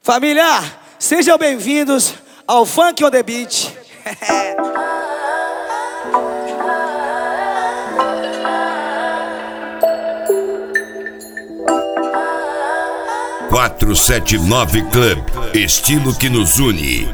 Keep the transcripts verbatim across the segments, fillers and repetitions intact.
Família, sejam bem-vindos ao Funk on the Beat. quatrocentos e setenta e nove Club, estilo que nos une.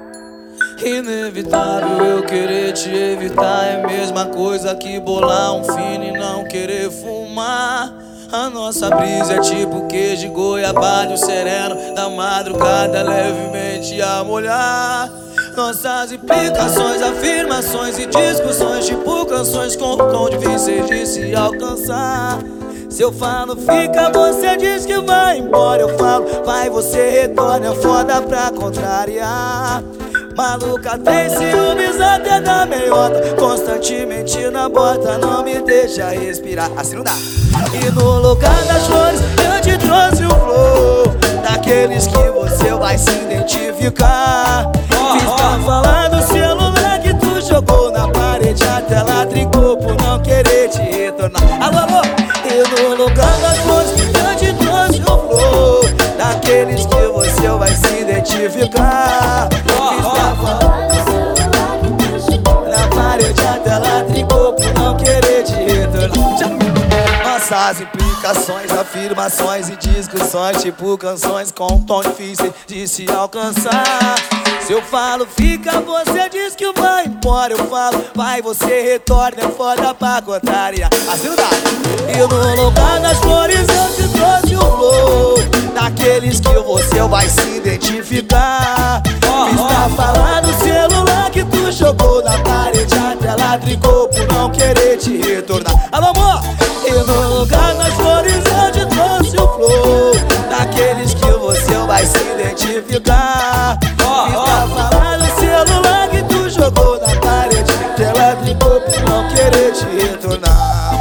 Inevitável eu querer te evitar, é a mesma coisa que bolar um fino e não querer fumar. A nossa brisa é tipo queijo, goiabado sereno, da madrugada levemente a molhar. Nossas implicações, afirmações e discussões, tipo canções com tom difícil de se alcançar. Se eu falo fica, você diz que vai embora. Eu falo vai, você retorna, é foda pra contrariar. Maluca tem ciúmes até da meiota, constantemente na bota, não me deixa respirar. Assim não dá. E no lugar das flores eu te trouxe um flow, daqueles que você vai se identificar. Fiz pra falar do celular que tu jogou na parede, a tela trincou por não querer te retornar. Alô, alô. E no lugar das flores eu te trouxe um flow, daqueles que você vai se identificar. Fiz pra falar do celular que tu jogou na parede, a tela trincou por não querer te retornar. Nossas implicações, afirmações e discussões, tipo canções com um tom difícil de se alcançar. Se eu falo fica, você diz que vai embora. Eu falo vai, você retorna, é foda pra contrariar. Assim não dá. E no lugar das flores eu te trouxe um flow, daqueles que você vai se identificar. Fiz pra falar no celular que tu jogou na parede, a tela trincou por não querer te retornar. Alô, amor! E no lugar das flores eu te trouxe um flow, daqueles que você vai se identificar. Fiz pra falar no celular que tu jogou na parede, que ela trincou por não querer te retornar.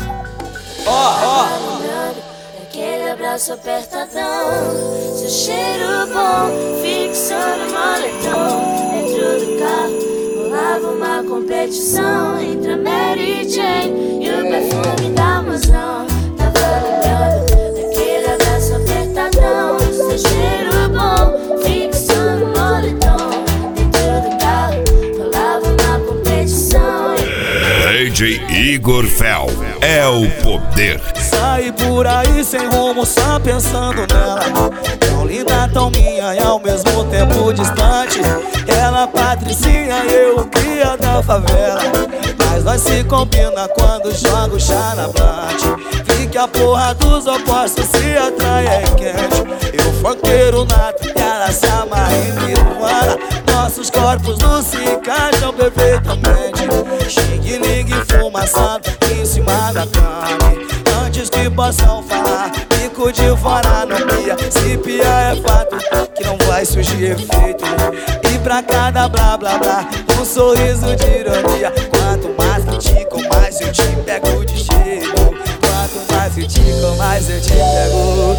Ó, ó. Daquele abraço apertadão, seu cheiro bom, fixou no moletom. Dentro do carro rolava uma competição entre a Mary Jane e o perfume da mansão. Tava lembrando daquele abraço apertadão, seu cheiro bom, fixou no moletom. Dentro do carro rolava uma competição. D J Igor Fel é o poder. Saí por aí sem rumo, só pensando nela. Tão linda, tão minha e ao mesmo tempo distante. Ela Patricinha e eu cria da favela, mas nós se combina quando joga o chá na blante. Vi que a porra dos opostos se atrai, é quente. Eu funkeiro nato e ela se amarra em Nirvana. Nossos corpos não se encaixam perfeitamente. Xing, ligue, fumaçando em cima da cama. Antes que possam falar, bico de fora não pia. Se pia é fato que não vai surgir efeito. E pra cada blá blá blá, um sorriso de ironia. Quanto mais critico, mais eu te pego de jeito. Quanto mais critico, mais eu te pego.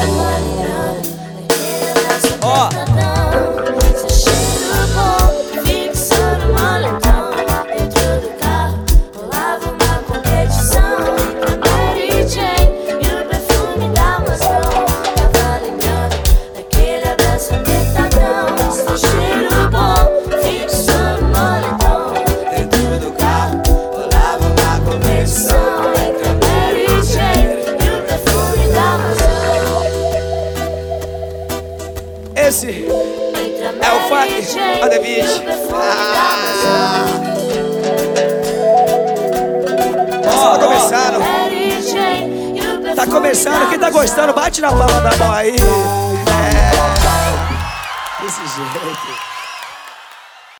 Ó, seu cheiro bom, fixou no moletom. Dentro do carro rolava uma competição entre a Mary Jane e o perfume da mansão. Tava lembrando daquele abraço apertadão, seu cheiro bom, fixou no moletom. Dentro do carro rolava uma competição entre a Mary Jane e o perfume da mansão. Esse é o Funk on the Beat. Ah. Nossa, tá começando. Tá começando, quem tá gostando, bate na palma da mão aí. É. Desse jeito.